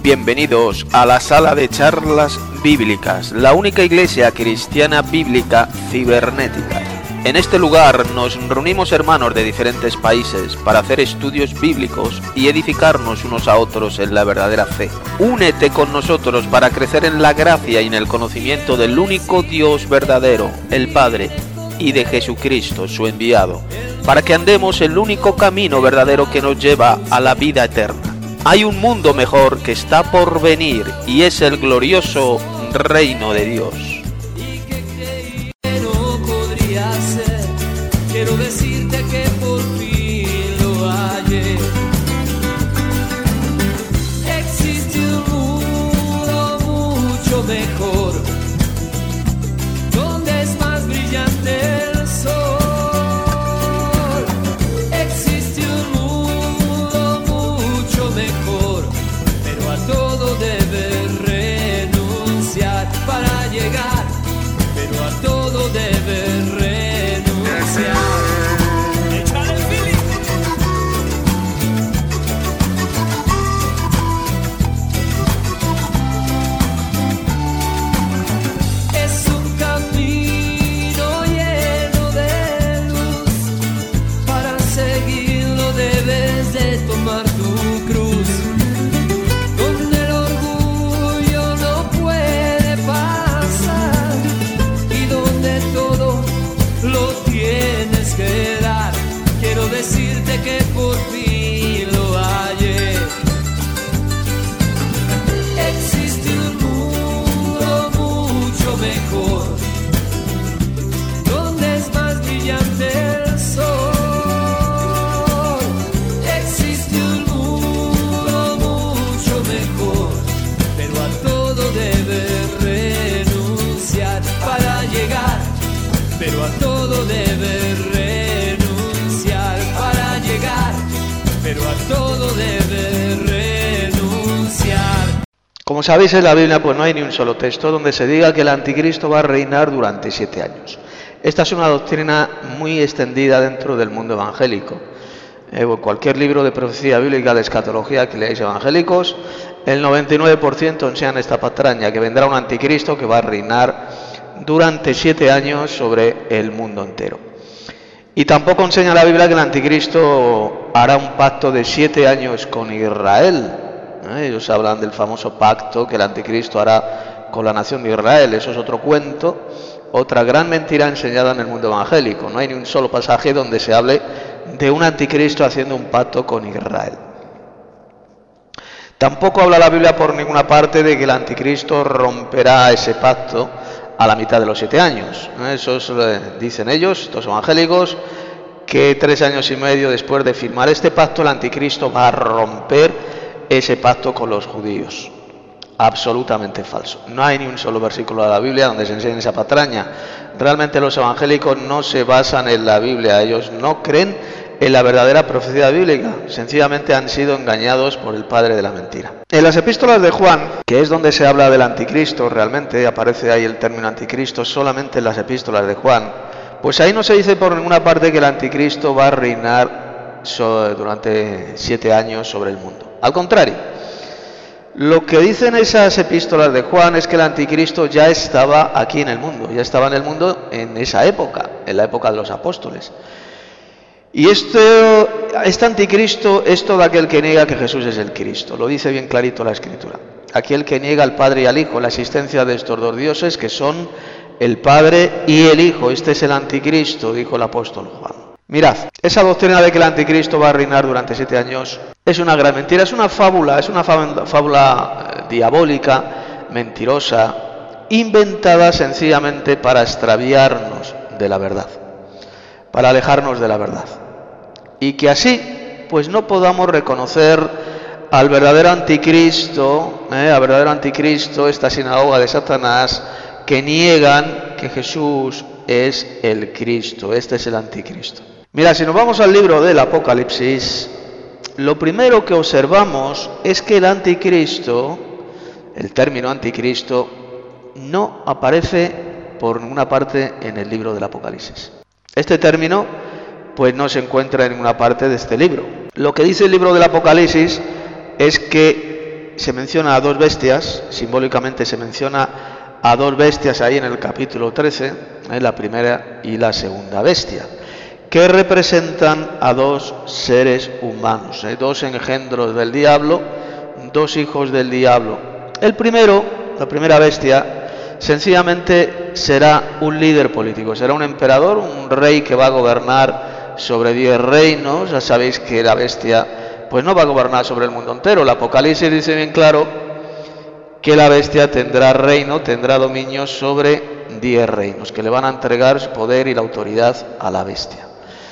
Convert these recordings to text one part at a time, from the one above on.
Bienvenidos a la sala de charlas bíblicas, la única iglesia cristiana bíblica cibernética. En este lugar nos reunimos hermanos de diferentes países para hacer estudios bíblicos y edificarnos unos a otros en la verdadera fe. Únete con nosotros para crecer en la gracia y en el conocimiento del único Dios verdadero, el Padre, y de Jesucristo, su enviado, para que andemos el único camino verdadero que nos lleva a la vida eterna. Hay un mundo mejor que está por venir y es el glorioso reino de Dios. Quiero decirte que por fin lo hallé. Existe un mundo mucho mejor, donde es más brillante el sol. Existe un mundo mucho mejor, pero a todo debes renunciar para llegar, pero a todo debes renunciar. Decirte que por fin lo hallé. Existe un mundo mucho mejor, donde es más brillante el sol. Existe un mundo mucho mejor, pero a todo debes renunciar para llegar, pero a todo debes pero a todo debe renunciar. Como sabéis, en la Biblia pues no hay ni un solo texto donde se diga que el anticristo va a reinar durante 7 años. Esta es una doctrina muy extendida dentro del mundo evangélico. Cualquier libro de profecía bíblica de escatología que leáis evangélicos, el 99% enseñan esta patraña, que vendrá un anticristo que va a reinar durante 7 años sobre el mundo entero. Y tampoco enseña la Biblia que el anticristo hará un pacto de 7 años con Israel. Ellos hablan del famoso pacto que el anticristo hará con la nación de Israel. Eso es otro cuento, otra gran mentira enseñada en el mundo evangélico. No hay ni un solo pasaje donde se hable de un anticristo haciendo un pacto con Israel. Tampoco habla la Biblia por ninguna parte de que el anticristo romperá ese pacto a la mitad de los 7 años. Eso dicen ellos, estos evangélicos, que 3 años y medio después de firmar este pacto, el anticristo va a romper ese pacto con los judíos. Absolutamente falso. No hay ni un solo versículo de la Biblia donde se enseñe esa patraña. Realmente los evangélicos no se basan en la Biblia, ellos no creen en la verdadera profecía bíblica, sencillamente han sido engañados por el padre de la mentira. En las epístolas de Juan, que es donde se habla del anticristo, realmente aparece ahí el término anticristo solamente en las epístolas de Juan, pues ahí no se dice por ninguna parte que el anticristo va a reinar durante 7 años sobre el mundo. Al contrario, lo que dicen esas epístolas de Juan es que el anticristo ya estaba aquí en el mundo, ya estaba en el mundo en esa época, en la época de los apóstoles. Y este anticristo es todo aquel que niega que Jesús es el Cristo. Lo dice bien clarito la Escritura. Aquel que niega al Padre y al Hijo, la existencia de estos dos dioses que son el Padre y el Hijo. Este es el anticristo, dijo el apóstol Juan. Mirad, esa doctrina de que el anticristo va a reinar durante 7 años es una gran mentira, es una fábula diabólica, mentirosa, inventada sencillamente para extraviarnos de la verdad, para alejarnos de la verdad. Y que así, pues no podamos reconocer al verdadero anticristo, esta sinagoga de Satanás, que niegan que Jesús es el Cristo. Este es el anticristo. Mira, si nos vamos al libro del Apocalipsis, lo primero que observamos es que el anticristo, el término anticristo, no aparece por ninguna parte en el libro del Apocalipsis. Este término pues no se encuentra en ninguna parte de este libro. Lo que dice el libro del Apocalipsis es que se menciona a dos bestias, simbólicamente se menciona a dos bestias ahí en el capítulo 13, la primera y la segunda bestia, que representan a dos seres humanos, dos engendros del diablo, dos hijos del diablo. El primero, la primera bestia, sencillamente será un líder político, será un emperador, un rey que va a gobernar sobre 10 reinos. Ya sabéis que la bestia pues no va a gobernar sobre el mundo entero. El Apocalipsis dice bien claro que la bestia tendrá reino, tendrá dominio sobre 10 reinos, que le van a entregar su poder y la autoridad a la bestia.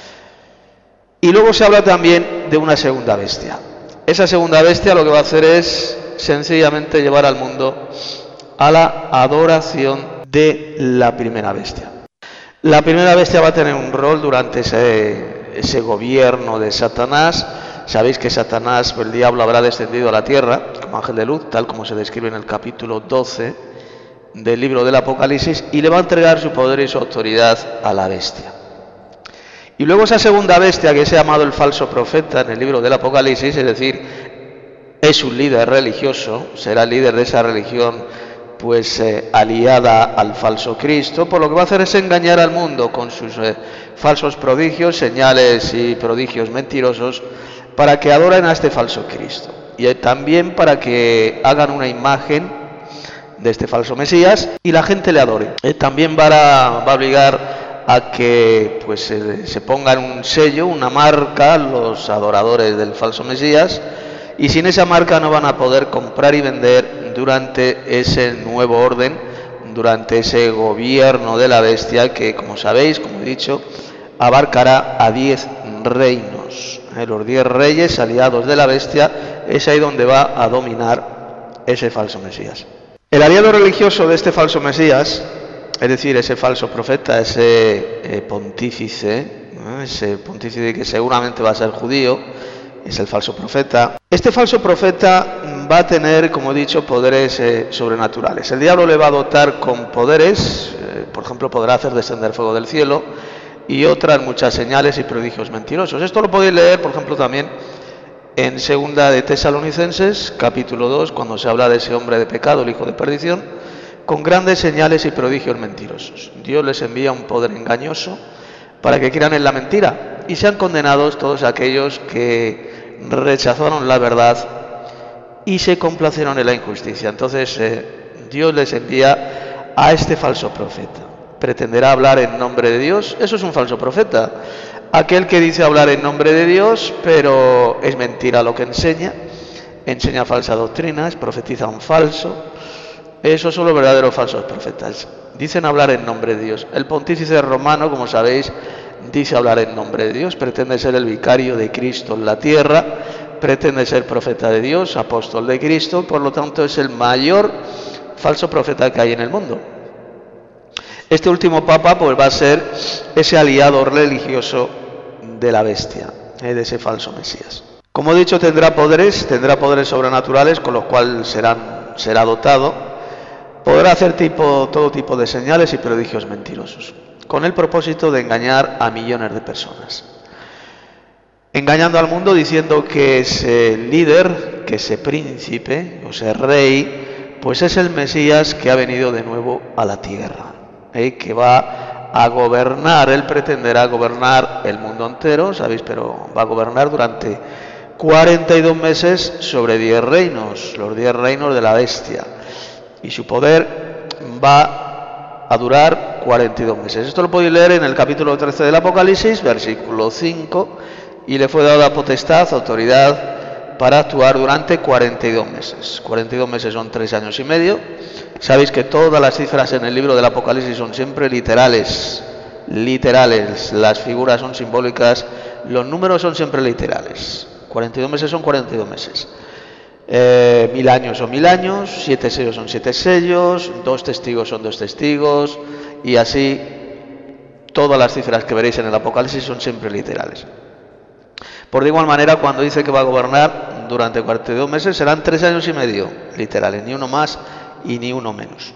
Y luego se habla también de una segunda bestia. Esa segunda bestia lo que va a hacer es sencillamente llevar al mundo a la adoración de la primera bestia. La primera bestia va a tener un rol durante ese gobierno de Satanás. Sabéis que Satanás, el diablo, habrá descendido a la tierra como ángel de luz, tal como se describe en el capítulo 12 del libro del Apocalipsis, y le va a entregar su poder y su autoridad a la bestia. Y luego esa segunda bestia, que se ha llamado el falso profeta en el libro del Apocalipsis, es decir, es un líder religioso, será líder de esa religión pues aliada al falso Cristo, por lo que va a hacer es engañar al mundo con sus falsos prodigios, señales y prodigios mentirosos, para que adoren a este falso Cristo, y también para que hagan una imagen de este falso Mesías y la gente le adore. También va a obligar a que pues se pongan un sello, una marca, los adoradores del falso Mesías, y sin esa marca no van a poder comprar y vender durante ese nuevo orden, durante ese gobierno de la bestia que, como sabéis, como he dicho, abarcará a 10 reinos. Los 10 reyes aliados de la bestia, es ahí donde va a dominar ese falso Mesías. El aliado religioso de este falso Mesías, es decir, ese falso profeta, ese pontífice que seguramente va a ser judío, es el falso profeta. Este falso profeta va a tener, como he dicho, poderes sobrenaturales. El diablo le va a dotar con poderes, por ejemplo, podrá hacer descender fuego del cielo y otras muchas señales y prodigios mentirosos. Esto lo podéis leer, por ejemplo, también en segunda de Tesalonicenses, capítulo 2, cuando se habla de ese hombre de pecado, el hijo de perdición, con grandes señales y prodigios mentirosos. Dios les envía un poder engañoso para que crean en la mentira y sean condenados todos aquellos que rechazaron la verdad y se complacieron en la injusticia. Entonces Dios les envía a este falso profeta. Pretenderá hablar en nombre de Dios. Eso es un falso profeta. Aquel que dice hablar en nombre de Dios, pero es mentira lo que enseña falsa doctrina, profetiza un falso. Esos son los verdaderos falsos profetas. Dicen hablar en nombre de Dios. El pontífice romano, como sabéis, dice hablar en nombre de Dios, pretende ser el vicario de Cristo en la tierra, pretende ser profeta de Dios, apóstol de Cristo, por lo tanto es el mayor falso profeta que hay en el mundo. Este último papa pues va a ser ese aliado religioso de la bestia, de ese falso Mesías. Como he dicho, tendrá poderes sobrenaturales con los cuales será dotado. Podrá hacer todo tipo de señales y prodigios mentirosos, con el propósito de engañar a millones de personas. Engañando al mundo diciendo que ese líder, que ese príncipe, o ese rey, pues es el Mesías que ha venido de nuevo a la tierra, que va a gobernar. Él pretenderá gobernar el mundo entero, ¿sabéis? Pero va a gobernar durante 42 meses sobre 10 reinos, los 10 reinos de la bestia. Y su poder va a durar 42 meses. Esto lo podéis leer en el capítulo 13 del Apocalipsis, versículo 5. Y le fue dada potestad, autoridad, para actuar durante 42 meses. 42 meses son 3 años y medio. Sabéis que todas las cifras en el libro del Apocalipsis son siempre literales. Las figuras son simbólicas, los números son siempre literales. 42 meses son 42 meses. 1000 años son 1000 años, 7 sellos son 7 sellos, 2 testigos son 2 testigos, y así todas las cifras que veréis en el Apocalipsis son siempre literales. Por de igual manera, cuando dice que va a gobernar durante 42 meses, serán 3 años y medio literales, ni uno más y ni uno menos.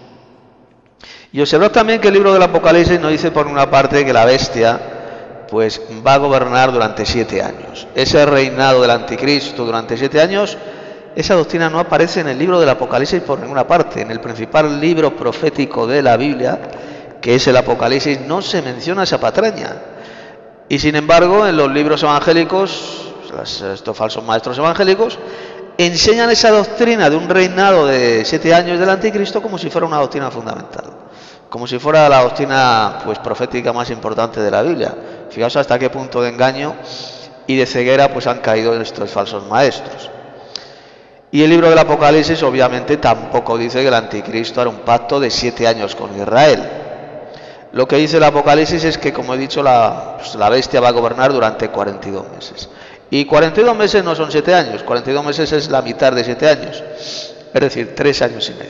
Y observad también que el libro del Apocalipsis nos dice por una parte que la bestia pues va a gobernar durante 7 años. Ese reinado del anticristo durante 7 años esa doctrina no aparece en el libro del Apocalipsis por ninguna parte. En el principal libro profético de la Biblia, que es el Apocalipsis, no se menciona esa patraña. Y sin embargo, en los libros evangélicos, estos falsos maestros evangélicos, enseñan esa doctrina de un reinado de 7 años del anticristo como si fuera una doctrina fundamental, como si fuera la doctrina pues profética más importante de la Biblia. Fijaos hasta qué punto de engaño y de ceguera pues han caído estos falsos maestros. Y el libro del Apocalipsis obviamente tampoco dice que el anticristo hará un pacto de 7 años con Israel. Lo que dice el Apocalipsis es que, como he dicho, la bestia va a gobernar durante 42 meses. Y 42 meses no son 7 años, 42 meses es la mitad de 7 años, es decir, 3 años y medio.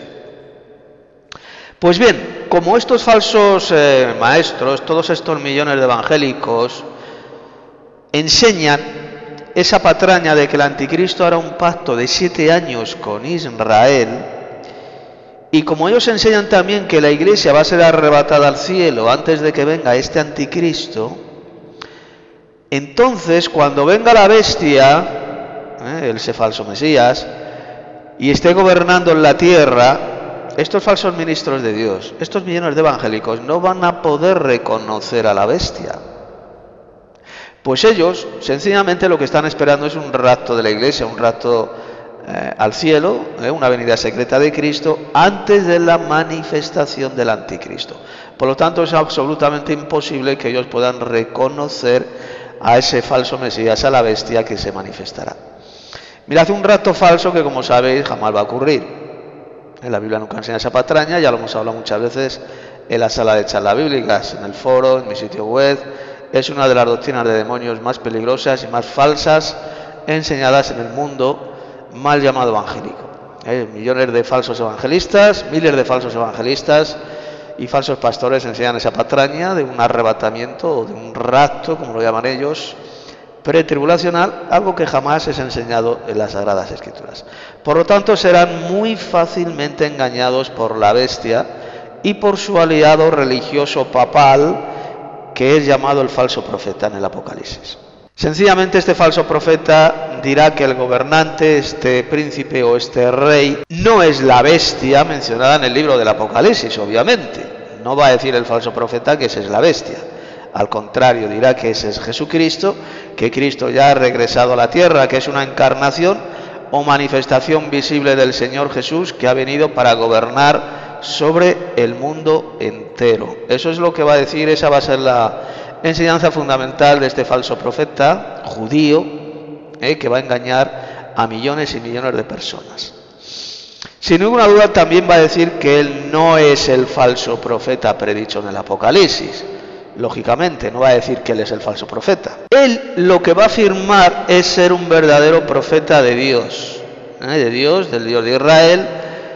Pues bien, como estos falsos maestros, todos estos millones de evangélicos, enseñan esa patraña de que el anticristo hará un pacto de 7 años con Israel, y como ellos enseñan también que la iglesia va a ser arrebatada al cielo antes de que venga este anticristo, entonces cuando venga la bestia, ese falso Mesías, y esté gobernando en la tierra, estos falsos ministros de Dios, estos millones de evangélicos, no van a poder reconocer a la bestia. Pues ellos, sencillamente, lo que están esperando es un rapto de la iglesia, un rapto al cielo, una venida secreta de Cristo, antes de la manifestación del anticristo. Por lo tanto, es absolutamente imposible que ellos puedan reconocer a ese falso Mesías, a la bestia que se manifestará. Mirad, un rapto falso que, como sabéis, jamás va a ocurrir. En la Biblia nunca enseña esa patraña, ya lo hemos hablado muchas veces en la sala de charlas bíblicas, en el foro, en mi sitio web. Es una de las doctrinas de demonios más peligrosas y más falsas enseñadas en el mundo mal llamado evangélico. Millones de falsos evangelistas, miles de falsos evangelistas y falsos pastores enseñan esa patraña de un arrebatamiento o de un rapto, como lo llaman ellos, pretribulacional, algo que jamás es enseñado en las Sagradas Escrituras. Por lo tanto, serán muy fácilmente engañados por la bestia y por su aliado religioso papal, que es llamado el falso profeta en el Apocalipsis. Sencillamente, este falso profeta dirá que el gobernante, este príncipe o este rey, no es la bestia mencionada en el libro del Apocalipsis, obviamente. No va a decir el falso profeta que esa es la bestia. Al contrario, dirá que ese es Jesucristo, que Cristo ya ha regresado a la tierra, que es una encarnación o manifestación visible del Señor Jesús, que ha venido para gobernar sobre el mundo entero. Eso es lo que va a decir, esa va a ser la enseñanza fundamental de este falso profeta judío, que va a engañar a millones y millones de personas. Sin ninguna duda también va a decir que él no es el falso profeta predicho en el Apocalipsis. Lógicamente, no va a decir que él es el falso profeta. Él lo que va a afirmar es ser un verdadero profeta de Dios, del Dios de Israel,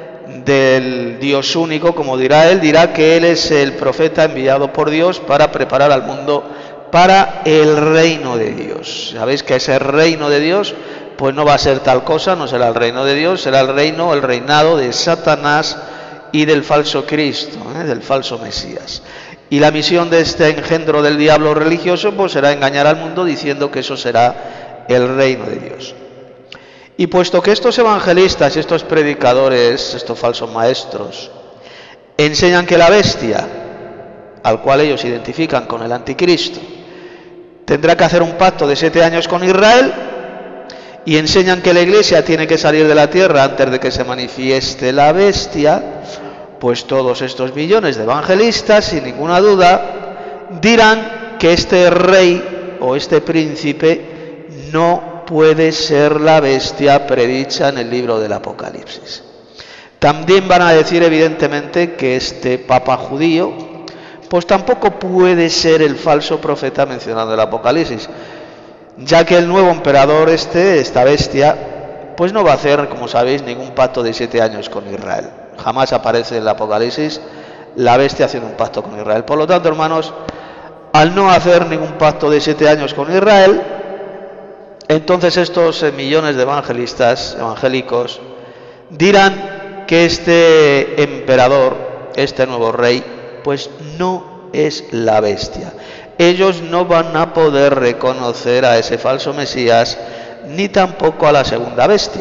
del Dios único, como dirá él. Dirá que él es el profeta enviado por Dios para preparar al mundo para el reino de Dios. Sabéis que ese reino de Dios pues no va a ser tal cosa, no será el reino de Dios, será el reinado de Satanás y del falso Cristo, del falso Mesías. Y la misión de este engendro del diablo religioso pues será engañar al mundo diciendo que eso será el reino de Dios. Y puesto que estos evangelistas, estos predicadores, estos falsos maestros, enseñan que la bestia, al cual ellos identifican con el anticristo, tendrá que hacer un pacto de 7 años con Israel, y enseñan que la iglesia tiene que salir de la tierra antes de que se manifieste la bestia, pues todos estos millones de evangelistas, sin ninguna duda, dirán que este rey o este príncipe no puede ser la bestia predicha en el libro del Apocalipsis. También van a decir evidentemente que este papa judío pues tampoco puede ser el falso profeta mencionado en el Apocalipsis, ya que el nuevo emperador esta bestia, pues no va a hacer, como sabéis, ningún pacto de 7 años con Israel. Jamás aparece en el Apocalipsis la bestia haciendo un pacto con Israel. Por lo tanto, hermanos, al no hacer ningún pacto de 7 años con Israel, entonces estos millones de evangélicos, dirán que este emperador, este nuevo rey, pues no es la bestia. Ellos no van a poder reconocer a ese falso Mesías, ni tampoco a la segunda bestia.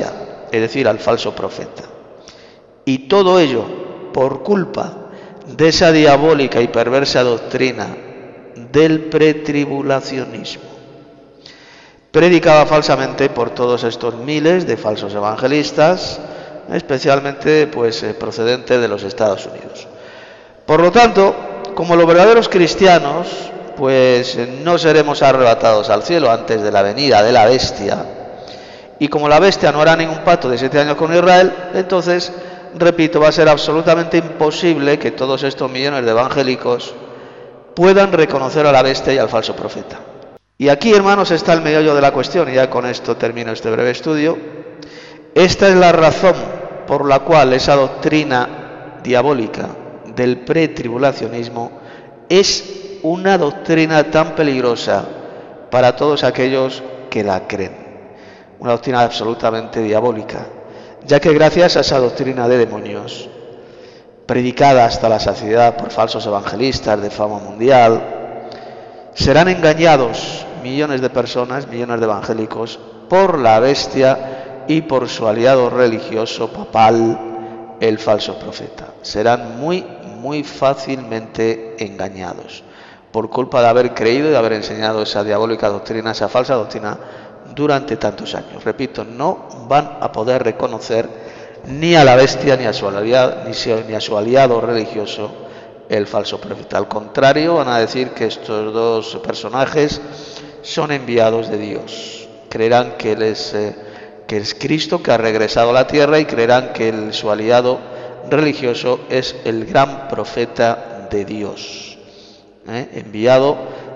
es decir, al falso profeta. Y todo ello por culpa de esa diabólica y perversa doctrina del pretribulacionismo, predicada falsamente por todos estos miles de falsos evangelistas, especialmente procedentes de los Estados Unidos. Por lo tanto, como los verdaderos cristianos, no seremos arrebatados al cielo antes de la venida de la bestia, y como la bestia no hará ningún pacto de 7 años con Israel, entonces, repito, va a ser absolutamente imposible que todos estos millones de evangélicos puedan reconocer a la bestia y al falso profeta. Y aquí, hermanos, está el meollo de la cuestión, y ya con esto termino este breve estudio. Esta es la razón por la cual esa doctrina diabólica del pretribulacionismo es una doctrina tan peligrosa para todos aquellos que la creen. Una doctrina absolutamente diabólica, ya que gracias a esa doctrina de demonios, predicada hasta la saciedad por falsos evangelistas de fama mundial, serán engañados millones de personas, millones de evangélicos, por la bestia y por su aliado religioso papal, el falso profeta. Serán muy fácilmente engañados por culpa de haber creído y de haber enseñado esa diabólica doctrina, esa falsa doctrina durante tantos años. Repito, no van a poder reconocer ni a la bestia ni a su aliado religioso, el falso profeta. Al contrario, van a decir que estos dos personajes son enviados de Dios. Creerán que es Cristo que ha regresado a la tierra, y creerán que su aliado religioso es el gran profeta de Dios, enviado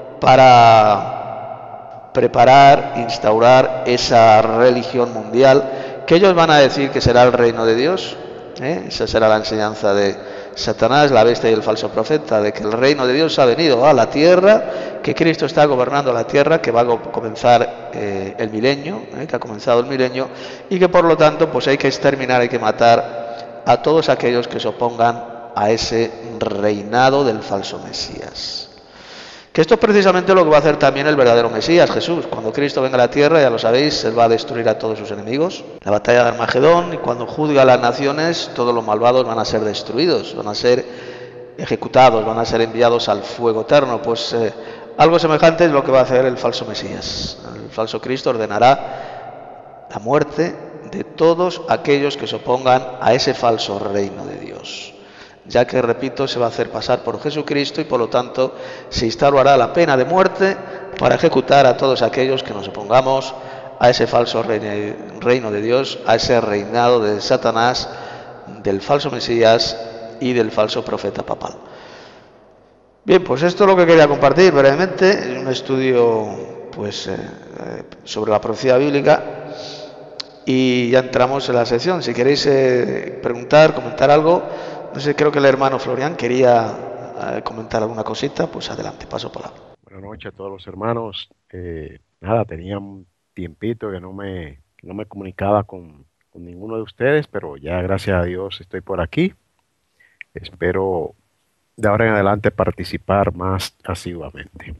para preparar, instaurar esa religión mundial que ellos van a decir que será el reino de Dios. Esa será la enseñanza de Satanás, la bestia y el falso profeta, de que el reino de Dios ha venido a la tierra, que Cristo está gobernando la tierra, que va a comenzar el milenio, que ha comenzado el milenio, y que por lo tanto hay que exterminar, hay que matar a todos aquellos que se opongan a ese reinado del falso Mesías. Que esto es precisamente lo que va a hacer también el verdadero Mesías, Jesús. Cuando Cristo venga a la tierra, ya lo sabéis, Él va a destruir a todos sus enemigos. La batalla de Armagedón, y cuando juzgue a las naciones, todos los malvados van a ser destruidos, van a ser ejecutados, van a ser enviados al fuego eterno. Algo semejante es lo que va a hacer el falso Mesías. El falso Cristo ordenará la muerte de todos aquellos que se opongan a ese falso reino de Dios, ya que, repito, se va a hacer pasar por Jesucristo, y por lo tanto se instaurará la pena de muerte para ejecutar a todos aquellos que nos opongamos a ese falso reino de Dios, a ese reinado de Satanás, del falso Mesías y del falso profeta papal. Bien, esto es lo que quería compartir brevemente, un estudio sobre la profecía bíblica, y ya entramos en la sección. Si queréis preguntar, comentar algo. No sé, creo que el hermano Florian quería comentar alguna cosita. Adelante, paso palabra. Buenas noches a todos los hermanos. Tenía un tiempito que no me comunicaba con ninguno de ustedes, pero ya gracias a Dios estoy por aquí. Espero de ahora en adelante participar más asiduamente.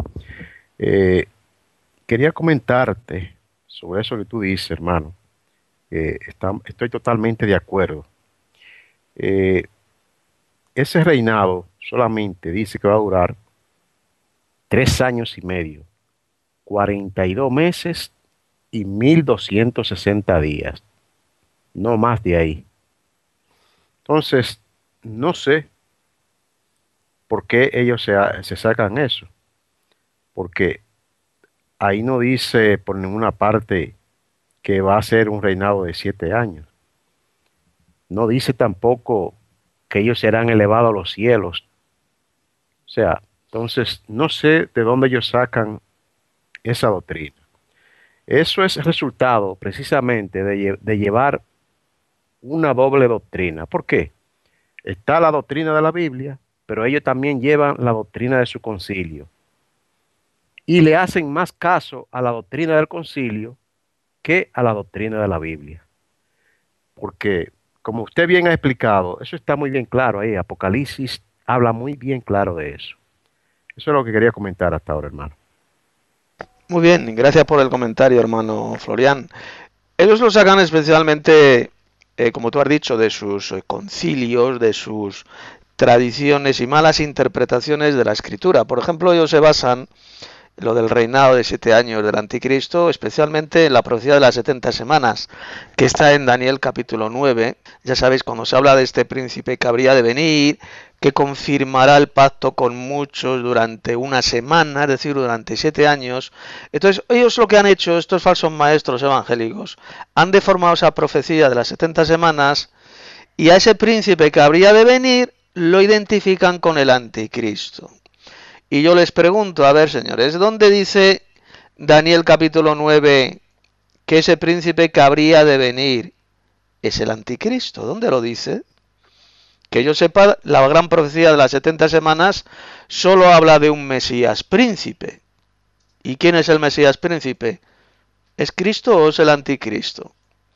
Quería comentarte sobre eso que tú dices, hermano. Estoy totalmente de acuerdo. Ese reinado solamente dice que va a durar 3 años y medio, 42 meses y 1260 días. No más de ahí. Entonces, no sé por qué ellos se sacan eso. Porque ahí no dice por ninguna parte que va a ser un reinado de 7 años. No dice tampoco que ellos serán elevados a los cielos. O sea, entonces no sé de dónde ellos sacan esa doctrina. Eso es resultado precisamente de llevar una doble doctrina. ¿Por qué? Está la doctrina de la Biblia, pero ellos también llevan la doctrina de su concilio. Y le hacen más caso a la doctrina del concilio que a la doctrina de la Biblia. Porque, como usted bien ha explicado, eso está muy bien claro ahí. Apocalipsis habla muy bien claro de eso. Eso es lo que quería comentar hasta ahora, hermano. Muy bien, gracias por el comentario, hermano Florian. Ellos lo sacan especialmente, como tú has dicho, de sus concilios, de sus tradiciones y malas interpretaciones de la escritura. Por ejemplo, ellos se basan en lo del reinado de 7 años del anticristo, especialmente en la profecía de las 70 semanas, que está en Daniel capítulo 9. Ya sabéis, cuando se habla de este príncipe que habría de venir, que confirmará el pacto con muchos durante una semana, es decir, durante 7 años. Entonces, ellos lo que han hecho, estos falsos maestros evangélicos, han deformado esa profecía de las 70 semanas y a ese príncipe que habría de venir lo identifican con el anticristo. Y yo les pregunto, a ver, señores, ¿dónde dice Daniel capítulo 9 que ese príncipe que habría de venir es el anticristo? ¿Dónde lo dice? Que yo sepa, la gran profecía de las 70 semanas solo habla de un Mesías príncipe. ¿Y quién es el Mesías príncipe? ¿Es Cristo o es el anticristo?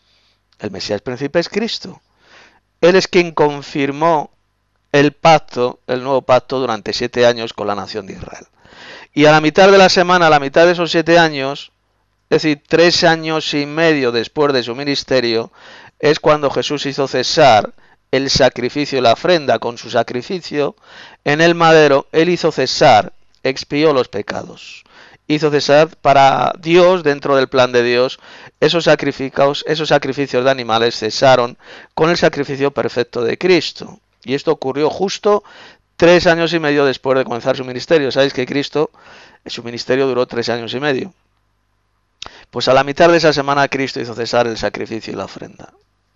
El Mesías príncipe es Cristo. Él es quien confirmó el pacto, el nuevo pacto, durante 7 años con la nación de Israel. Y a la mitad de la semana, a la mitad de esos 7 años, es decir, 3 años y medio después de su ministerio, es cuando Jesús hizo cesar el sacrificio y la ofrenda con su sacrificio en el madero. Él hizo cesar, expió los pecados. Hizo cesar para Dios, dentro del plan de Dios, esos sacrificios de animales cesaron con el sacrificio perfecto de Cristo. Y esto ocurrió justo 3 años y medio después de comenzar su ministerio. Sabéis que Cristo, su ministerio duró 3 años y medio. Pues a la mitad de esa semana Cristo hizo cesar el sacrificio y la ofrenda.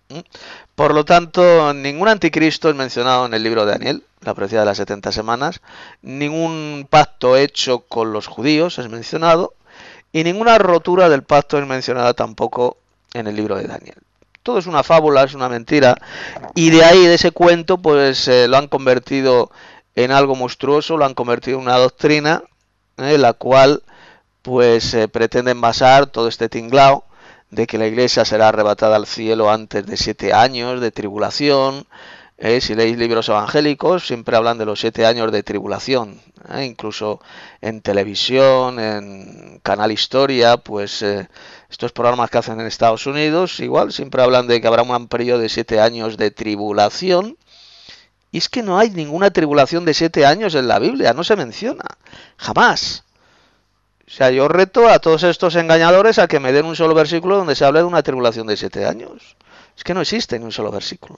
Por lo tanto, ningún anticristo es mencionado en el libro de Daniel, la profecía de las 70 semanas, ningún pacto hecho con los judíos es mencionado, y ninguna rotura del pacto es mencionada tampoco en el libro de Daniel. Todo es una fábula, es una mentira, y de ahí, de ese cuento, pues lo han convertido en algo monstruoso, lo han convertido en una doctrina, la cual pues pretenden basar todo este tinglao de que la iglesia será arrebatada al cielo antes de 7 años de tribulación. Si leéis libros evangélicos, siempre hablan de los 7 años de tribulación. Incluso en televisión, en Canal Historia, pues estos programas que hacen en Estados Unidos, igual, siempre hablan de que habrá un periodo de 7 años de tribulación. Y es que no hay ninguna tribulación de 7 años en la Biblia, no se menciona, jamás. O sea, yo reto a todos estos engañadores a que me den un solo versículo donde se hable de una tribulación de 7 años. Es que no existe ni un solo versículo.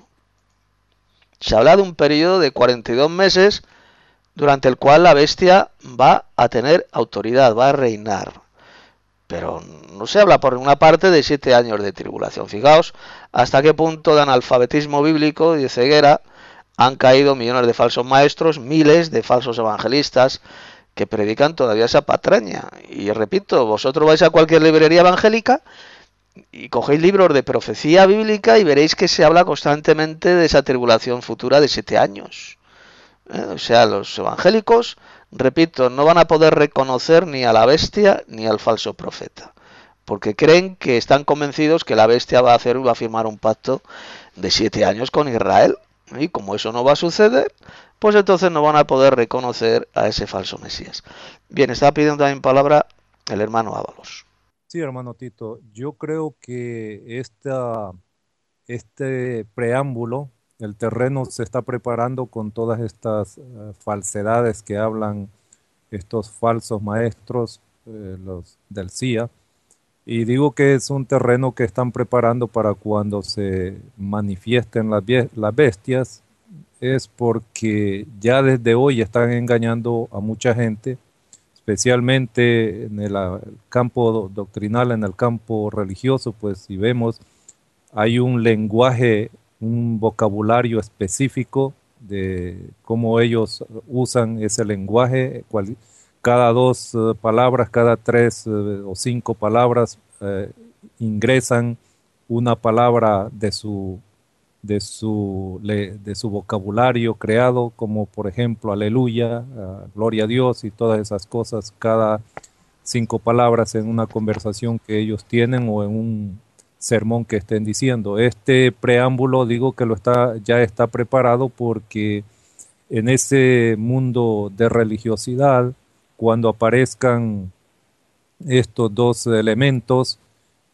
Se habla de un periodo de 42 meses durante el cual la bestia va a tener autoridad, va a reinar. Pero no se habla por una parte de 7 años de tribulación. Fijaos hasta qué punto de analfabetismo bíblico y de ceguera han caído millones de falsos maestros, miles de falsos evangelistas que predican todavía esa patraña. Y repito, vosotros vais a cualquier librería evangélica y cogéis libros de profecía bíblica y veréis que se habla constantemente de esa tribulación futura de 7 años. O sea, los evangélicos, repito, no van a poder reconocer ni a la bestia ni al falso profeta, porque creen que están convencidos que la bestia va a firmar un pacto de 7 años con Israel. Y como eso no va a suceder, pues entonces no van a poder reconocer a ese falso Mesías. Bien, está pidiendo también palabra el hermano Ábalos. Sí, hermano Tito, yo creo que este preámbulo, el terreno se está preparando con todas estas falsedades que hablan estos falsos maestros, los del CIA, y digo que es un terreno que están preparando para cuando se manifiesten las bestias, es porque ya desde hoy están engañando a mucha gente, especialmente en el campo doctrinal, en el campo religioso. Pues si vemos, hay un lenguaje, un vocabulario específico de cómo ellos usan ese lenguaje. Cada 2 palabras, cada 3 o 5 palabras ingresan una palabra de su vocabulario creado, como por ejemplo aleluya, gloria a Dios y todas esas cosas, cada 5 palabras en una conversación que ellos tienen o en un sermón que estén diciendo. Este preámbulo digo que ya está preparado porque en ese mundo de religiosidad, cuando aparezcan estos dos elementos,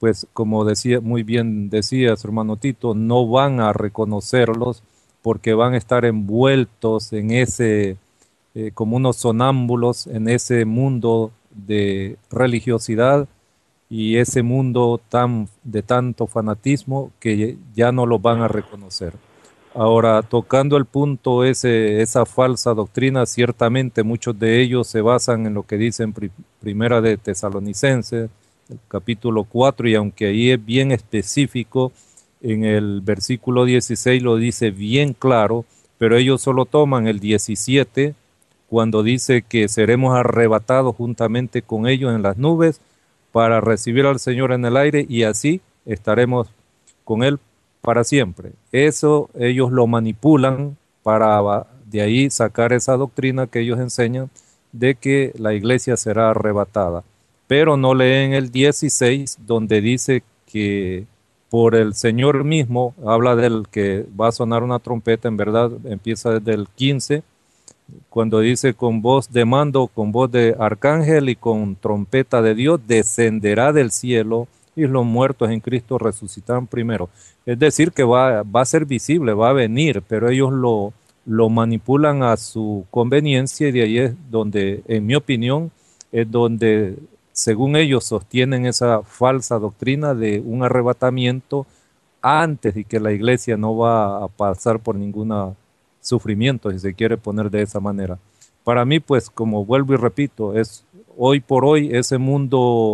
pues como decía, muy bien decías, hermano Tito, no van a reconocerlos porque van a estar envueltos en ese, como unos sonámbulos, en ese mundo de religiosidad y ese mundo de tanto fanatismo que ya no lo van a reconocer. Ahora, tocando el punto esa falsa doctrina, ciertamente muchos de ellos se basan en lo que dice en Primera de Tesalonicenses, el capítulo 4, y aunque ahí es bien específico, en el versículo 16 lo dice bien claro, pero ellos solo toman el 17, cuando dice que seremos arrebatados juntamente con ellos en las nubes para recibir al Señor en el aire y así estaremos con Él para siempre. Eso ellos lo manipulan para de ahí sacar esa doctrina que ellos enseñan de que la iglesia será arrebatada. Pero no leen el 16 donde dice que por el Señor mismo, habla del que va a sonar una trompeta, en verdad empieza desde el 15, cuando dice con voz de mando, con voz de arcángel y con trompeta de Dios, descenderá del cielo y los muertos en Cristo resucitarán primero. Es decir, que va a ser visible, va a venir, pero ellos lo manipulan a su conveniencia y de ahí es donde, en mi opinión, es donde, según ellos, sostienen esa falsa doctrina de un arrebatamiento antes y que la iglesia no va a pasar por ningún sufrimiento, si se quiere poner de esa manera. Para mí, pues, como vuelvo y repito, es hoy por hoy ese mundo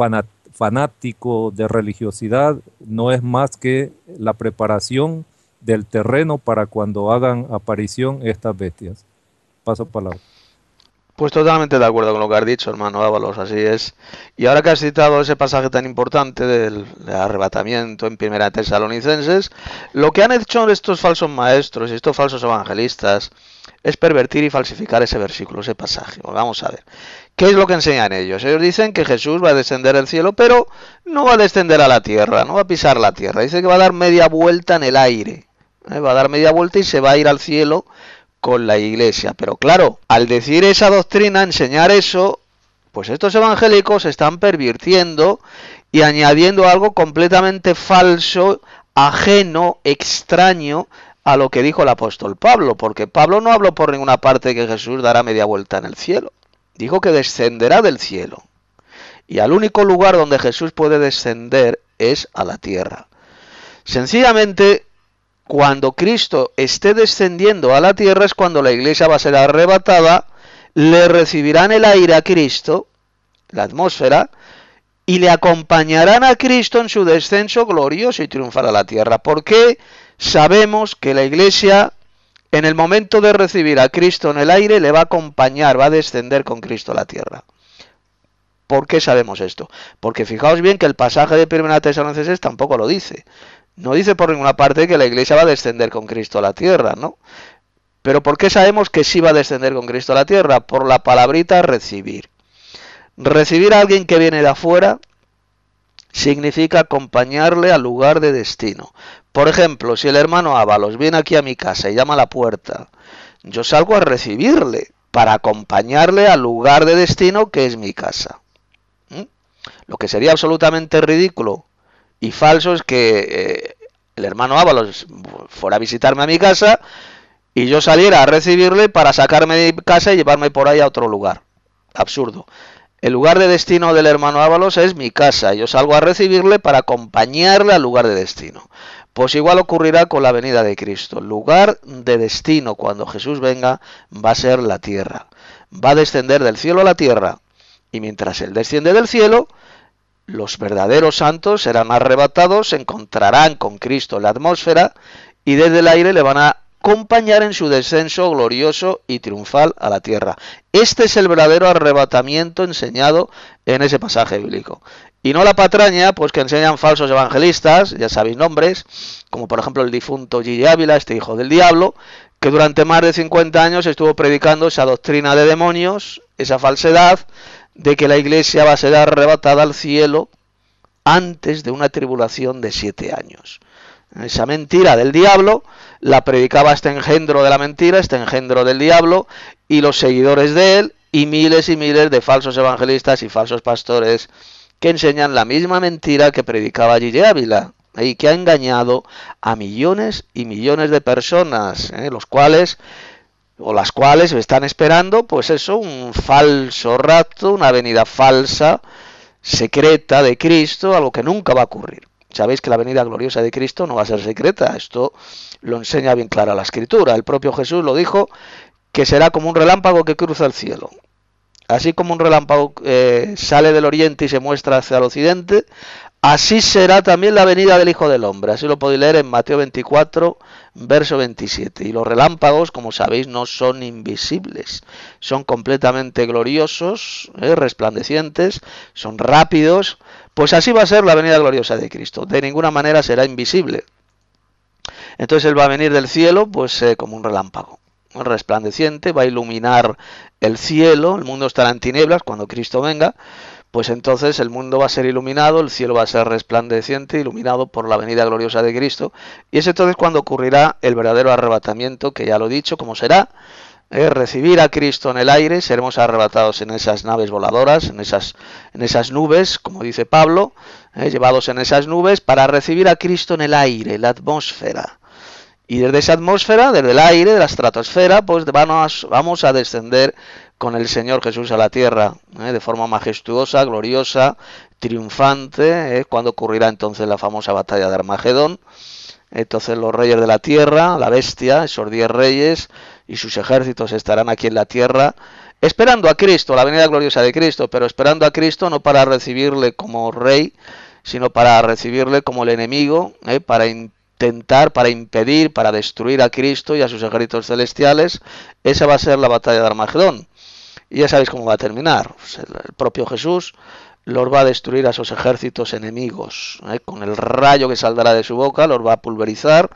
fanático de religiosidad no es más que la preparación del terreno para cuando hagan aparición estas bestias. Paso palabra. Pues totalmente de acuerdo con lo que has dicho, hermano Ábalos, así es. Y ahora que has citado ese pasaje tan importante del arrebatamiento en Primera de Tesalonicenses, lo que han hecho estos falsos maestros y estos falsos evangelistas es pervertir y falsificar ese versículo, ese pasaje. Vamos a ver. ¿Qué es lo que enseñan ellos? Ellos dicen que Jesús va a descender del cielo, pero no va a descender a la tierra, no va a pisar la tierra. Dice que va a dar media vuelta en el aire. Va a dar media vuelta y se va a ir al cielo con la iglesia. Pero claro, al decir esa doctrina, enseñar eso, pues estos evangélicos están pervirtiendo y añadiendo algo completamente falso, ajeno, extraño a lo que dijo el apóstol Pablo, porque Pablo no habló por ninguna parte que Jesús dará media vuelta en el cielo. Dijo que descenderá del cielo. Y al único lugar donde Jesús puede descender es a la tierra. Sencillamente, cuando Cristo esté descendiendo a la tierra es cuando la iglesia va a ser arrebatada, le recibirán el aire a Cristo, la atmósfera, y le acompañarán a Cristo en su descenso glorioso y triunfal a la tierra. ¿Por qué sabemos que la iglesia, en el momento de recibir a Cristo en el aire, le va a acompañar, va a descender con Cristo a la tierra? ¿Por qué sabemos esto? Porque fijaos bien que el pasaje de Primera Tesalonicenses tampoco lo dice. No dice por ninguna parte que la iglesia va a descender con Cristo a la tierra, ¿no? Pero ¿por qué sabemos que sí va a descender con Cristo a la tierra? Por la palabrita recibir. Recibir a alguien que viene de afuera significa acompañarle al lugar de destino. Por ejemplo, si el hermano Ábalos viene aquí a mi casa y llama a la puerta, yo salgo a recibirle para acompañarle al lugar de destino que es mi casa. Lo que sería absolutamente ridículo y falso es que el hermano Ábalos fuera a visitarme a mi casa y yo saliera a recibirle para sacarme de mi casa y llevarme por ahí a otro lugar. Absurdo. El lugar de destino del hermano Ábalos es mi casa. Yo salgo a recibirle para acompañarle al lugar de destino. Pues igual ocurrirá con la venida de Cristo. El lugar de destino cuando Jesús venga va a ser la tierra. Va a descender del cielo a la tierra. Y mientras Él desciende del cielo, los verdaderos santos serán arrebatados, se encontrarán con Cristo en la atmósfera y desde el aire le van a acompañar en su descenso glorioso y triunfal a la tierra. Este es el verdadero arrebatamiento enseñado en ese pasaje bíblico. Y no la patraña, pues que enseñan falsos evangelistas, ya sabéis nombres, como por ejemplo el difunto Gigi Ávila, este hijo del diablo, que durante más de 50 años estuvo predicando esa doctrina de demonios, esa falsedad, de que la iglesia va a ser arrebatada al cielo antes de una tribulación de 7 años. Esa mentira del diablo la predicaba este engendro de la mentira, este engendro del diablo, y los seguidores de él, y miles de falsos evangelistas y falsos pastores que enseñan la misma mentira que predicaba Gigi Ávila y que ha engañado a millones y millones de personas, los cuales o las cuales están esperando, pues eso, un falso rapto, una venida falsa, secreta de Cristo, algo que nunca va a ocurrir. Sabéis que la venida gloriosa de Cristo no va a ser secreta, esto lo enseña bien clara la Escritura. El propio Jesús lo dijo, que será como un relámpago que cruza el cielo. Así como un relámpago sale del oriente y se muestra hacia el occidente, así será también la venida del Hijo del Hombre. Así lo podéis leer en Mateo 24, verso 27. Y los relámpagos, como sabéis, no son invisibles. Son completamente gloriosos, resplandecientes, son rápidos. Pues así va a ser la venida gloriosa de Cristo. De ninguna manera será invisible. Entonces Él va a venir del cielo, pues como un relámpago resplandeciente, va a iluminar el cielo, el mundo estará en tinieblas cuando Cristo venga, pues entonces el mundo va a ser iluminado, el cielo va a ser resplandeciente, iluminado por la venida gloriosa de Cristo, y es entonces cuando ocurrirá el verdadero arrebatamiento, que ya lo he dicho, como será, recibir a Cristo en el aire, seremos arrebatados en esas naves voladoras, en esas nubes, como dice Pablo, llevados en esas nubes para recibir a Cristo en el aire, la atmósfera. Y desde esa atmósfera, desde el aire, de la estratosfera, pues vamos a descender con el Señor Jesús a la tierra, de forma majestuosa, gloriosa, triunfante, cuando ocurrirá entonces la famosa batalla de Armagedón. Entonces los reyes de la tierra, la bestia, esos 10 reyes y sus ejércitos estarán aquí en la tierra, esperando a Cristo, la venida gloriosa de Cristo, pero esperando a Cristo no para recibirle como rey, sino para recibirle como el enemigo, para intentar, para impedir, para destruir a Cristo y a sus ejércitos celestiales. Esa va a ser la batalla de Armagedón. Y ya sabéis cómo va a terminar. Pues el propio Jesús los va a destruir a esos ejércitos enemigos. Con el rayo que saldrá de su boca, los va a pulverizar.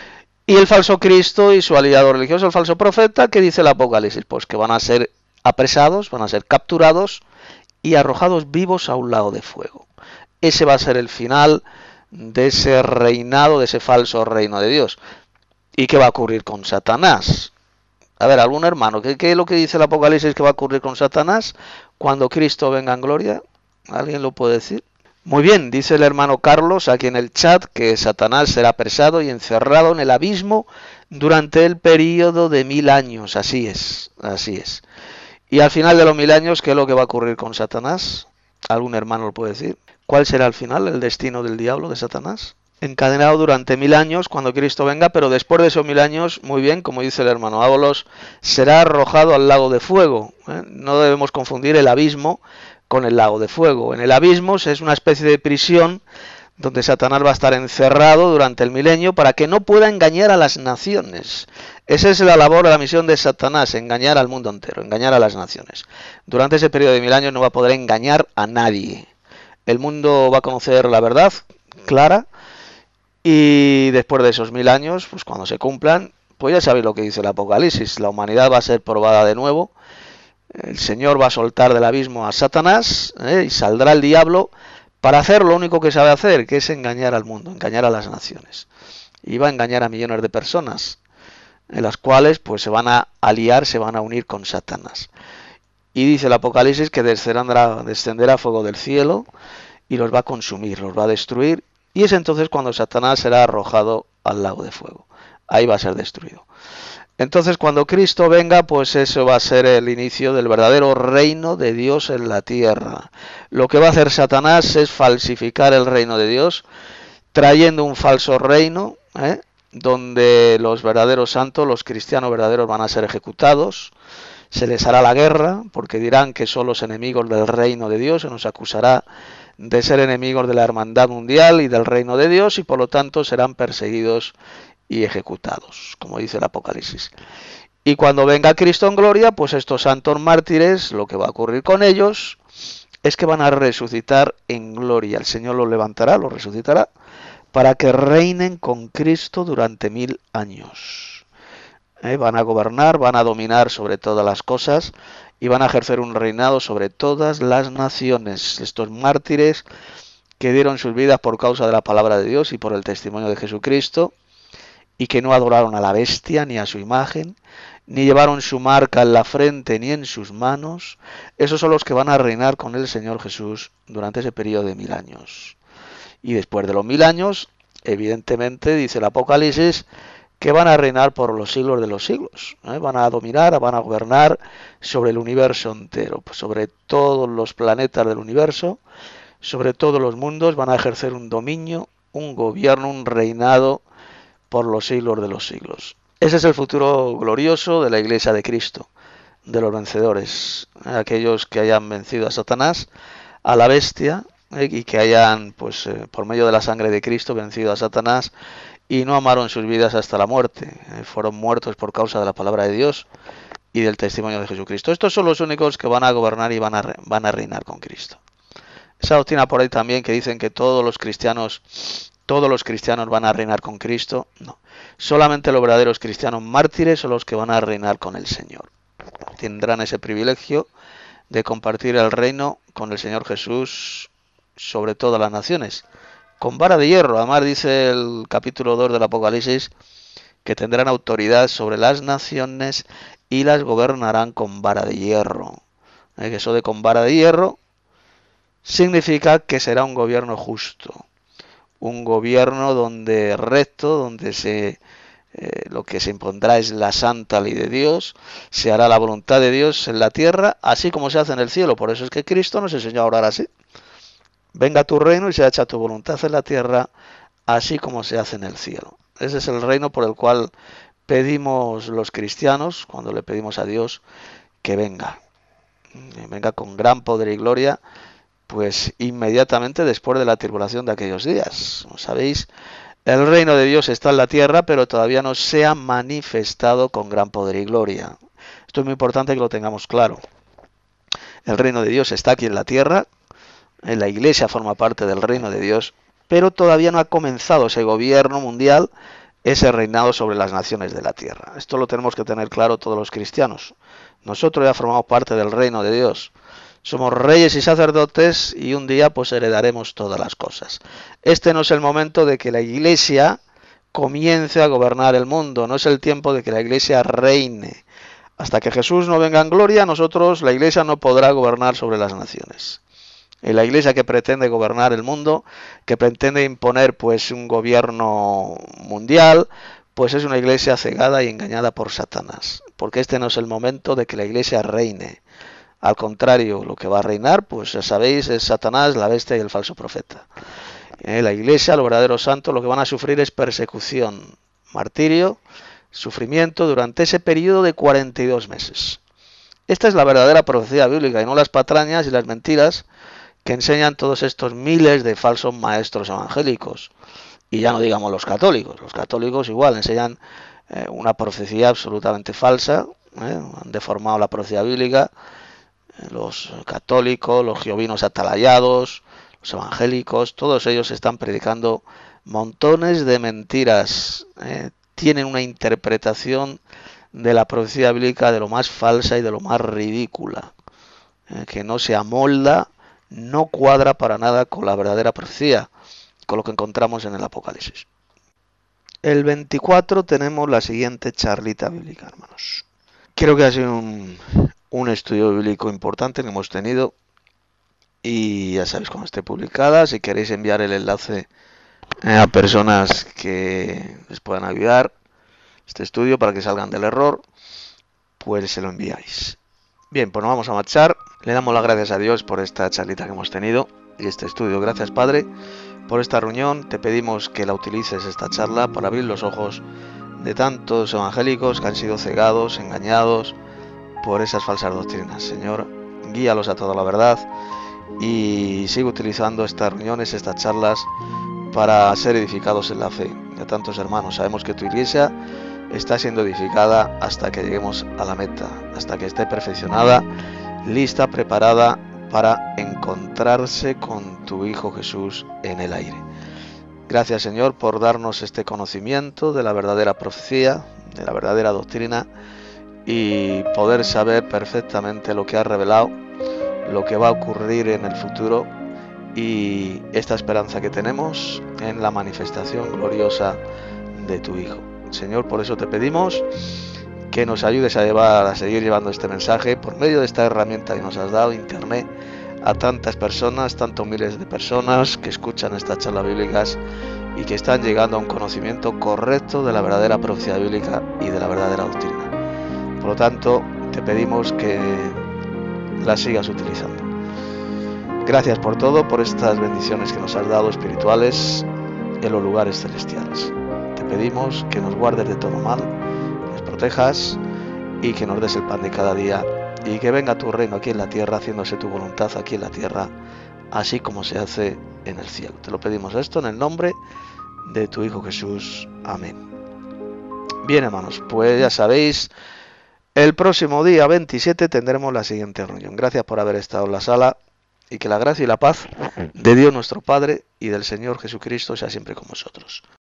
Y el falso Cristo y su aliado religioso, el falso profeta, ¿qué dice el Apocalipsis? Pues que van a ser apresados, van a ser capturados y arrojados vivos a un lago de fuego. Ese va a ser el final de ese reinado, de ese falso reino de Dios. ¿Y qué va a ocurrir con Satanás? A ver, algún hermano, ¿qué es lo que dice el Apocalipsis que va a ocurrir con Satanás cuando Cristo venga en gloria? ¿Alguien lo puede decir? Muy bien, dice el hermano Carlos aquí en el chat que Satanás será apresado y encerrado en el abismo durante el período de 1000 años. Así es, así es. Y al final de los 1000 años, ¿qué es lo que va a ocurrir con Satanás? ¿Algún hermano lo puede decir? ¿Cuál será al final el destino del diablo, de Satanás? Encadenado durante 1000 años cuando Cristo venga, pero después de esos 1000 años, muy bien, como dice el hermano Ábolos, será arrojado al lago de fuego. No debemos confundir el abismo con el lago de fuego. En el abismo es una especie de prisión donde Satanás va a estar encerrado durante el milenio para que no pueda engañar a las naciones. Esa es la labor, la misión de Satanás, engañar al mundo entero, engañar a las naciones. Durante ese periodo de 1000 años no va a poder engañar a nadie. El mundo va a conocer la verdad clara y después de esos 1000 años, pues cuando se cumplan, pues ya sabéis lo que dice el Apocalipsis, la humanidad va a ser probada de nuevo, el Señor va a soltar del abismo a Satanás y saldrá el diablo para hacer lo único que sabe hacer, que es engañar al mundo, engañar a las naciones. Y va a engañar a millones de personas, en las cuales pues se van a aliar, se van a unir con Satanás. Y dice el Apocalipsis que descenderá fuego del cielo y los va a consumir, los va a destruir. Y es entonces cuando Satanás será arrojado al lago de fuego. Ahí va a ser destruido. Entonces cuando Cristo venga, pues eso va a ser el inicio del verdadero reino de Dios en la tierra. Lo que va a hacer Satanás es falsificar el reino de Dios, trayendo un falso reino, donde los verdaderos santos, los cristianos verdaderos van a ser ejecutados. Se les hará la guerra, porque dirán que son los enemigos del reino de Dios, se nos acusará de ser enemigos de la hermandad mundial y del reino de Dios, y por lo tanto serán perseguidos y ejecutados, como dice el Apocalipsis. Y cuando venga Cristo en gloria, pues estos santos mártires, lo que va a ocurrir con ellos es que van a resucitar en gloria. El Señor los levantará, los resucitará, para que reinen con Cristo durante 1000 años. Van a gobernar, van a dominar sobre todas las cosas y van a ejercer un reinado sobre todas las naciones. Estos mártires que dieron sus vidas por causa de la palabra de Dios y por el testimonio de Jesucristo, y que no adoraron a la bestia ni a su imagen, ni llevaron su marca en la frente ni en sus manos, esos son los que van a reinar con el Señor Jesús durante ese periodo de 1000 años. Y después de los 1000 años, evidentemente, dice el Apocalipsis, que van a reinar por los siglos de los siglos. Van a dominar, van a gobernar sobre el universo entero, sobre todos los planetas del universo, sobre todos los mundos, van a ejercer un dominio, un gobierno, un reinado por los siglos de los siglos. Ese es el futuro glorioso de la Iglesia de Cristo, de los vencedores, aquellos que hayan vencido a Satanás, a la bestia, y que hayan, pues, por medio de la sangre de Cristo, vencido a Satanás y no amaron sus vidas hasta la muerte. Fueron muertos por causa de la palabra de Dios y del testimonio de Jesucristo. Estos son los únicos que van a gobernar y van a reinar con Cristo. Esa doctrina por ahí también que dicen que todos los cristianos van a reinar con Cristo. No, solamente los verdaderos cristianos mártires son los que van a reinar con el Señor. Tendrán ese privilegio de compartir el reino con el Señor Jesús sobre todas las naciones, con vara de hierro. Además dice el capítulo 2 del Apocalipsis que tendrán autoridad sobre las naciones y las gobernarán con vara de hierro. Que eso de con vara de hierro significa que será un gobierno justo, un gobierno donde recto, donde lo que se impondrá es la santa ley de Dios, se hará la voluntad de Dios en la tierra, así como se hace en el cielo. Por eso es que Cristo nos enseñó a orar así: venga tu reino y sea hecha tu voluntad en la tierra, así como se hace en el cielo. Ese es el reino por el cual pedimos los cristianos, cuando le pedimos a Dios que venga con gran poder y gloria, pues inmediatamente después de la tribulación de aquellos días. Como sabéis, el reino de Dios está en la tierra, pero todavía no se ha manifestado con gran poder y gloria. Esto es muy importante que lo tengamos claro. El reino de Dios está aquí en la tierra, la Iglesia forma parte del reino de Dios, pero todavía no ha comenzado ese gobierno mundial, ese reinado sobre las naciones de la tierra. Esto lo tenemos que tener claro todos los cristianos. Nosotros ya formamos parte del reino de Dios. Somos reyes y sacerdotes y un día pues heredaremos todas las cosas. Este no es el momento de que la Iglesia comience a gobernar el mundo, no es el tiempo de que la Iglesia reine. Hasta que Jesús no venga en gloria, nosotros, la Iglesia, no podrá gobernar sobre las naciones. Y la Iglesia que pretende gobernar el mundo, que pretende imponer pues un gobierno mundial, pues es una Iglesia cegada y engañada por Satanás, porque este no es el momento de que la Iglesia reine. Al contrario, lo que va a reinar, pues ya sabéis, es Satanás, la bestia y el falso profeta. La Iglesia, los verdaderos santos, lo que van a sufrir es persecución, martirio, sufrimiento durante ese periodo de 42 meses. Esta es la verdadera profecía bíblica y no las patrañas y las mentiras que enseñan todos estos miles de falsos maestros evangélicos. Y ya no digamos los católicos. Los católicos igual enseñan una profecía absolutamente falsa, han deformado la profecía bíblica. Los católicos, los jehovinos atalayados, los evangélicos, todos ellos están predicando montones de mentiras. Tienen una interpretación de la profecía bíblica de lo más falsa y de lo más ridícula, que no se amolda, no cuadra para nada con la verdadera profecía, con lo que encontramos en el Apocalipsis. El 24 tenemos la siguiente charlita bíblica, hermanos. Creo que ha sido un estudio bíblico importante que hemos tenido y ya sabéis, cuando esté publicada, si queréis enviar el enlace a personas que les puedan ayudar este estudio para que salgan del error, pues se lo enviáis. Bien, pues nos vamos a marchar. Le damos las gracias a Dios por esta charlita que hemos tenido y este estudio. Gracias, Padre, por esta reunión. Te pedimos que la utilices, esta charla, para abrir los ojos de tantos evangélicos que han sido cegados, engañados por esas falsas doctrinas. Señor, guíalos a toda la verdad y sigue utilizando estas reuniones, estas charlas, para ser edificados en la fe de tantos hermanos. Sabemos que tu iglesia está siendo edificada hasta que lleguemos a la meta, hasta que esté perfeccionada, lista, preparada para encontrarse con tu Hijo Jesús en el aire. Gracias, Señor, por darnos este conocimiento de la verdadera profecía, de la verdadera doctrina, y poder saber perfectamente lo que has revelado, lo que va a ocurrir en el futuro y esta esperanza que tenemos en la manifestación gloriosa de tu Hijo. Señor, por eso te pedimos que nos ayudes a seguir llevando este mensaje por medio de esta herramienta que nos has dado, Internet, a tantas personas, tantos miles de personas que escuchan estas charlas bíblicas y que están llegando a un conocimiento correcto de la verdadera profecía bíblica y de la verdadera doctrina. Por lo tanto, te pedimos que la sigas utilizando. Gracias por todo, por estas bendiciones que nos has dado espirituales en los lugares celestiales. Te pedimos que nos guardes de todo mal, que nos protejas y que nos des el pan de cada día y que venga tu reino aquí en la tierra, haciéndose tu voluntad aquí en la tierra, así como se hace en el cielo. Te lo pedimos esto en el nombre de tu Hijo Jesús. Amén. Bien, hermanos, pues ya sabéis, el próximo día 27 tendremos la siguiente reunión. Gracias por haber estado en la sala y que la gracia y la paz de Dios nuestro Padre y del Señor Jesucristo sea siempre con vosotros.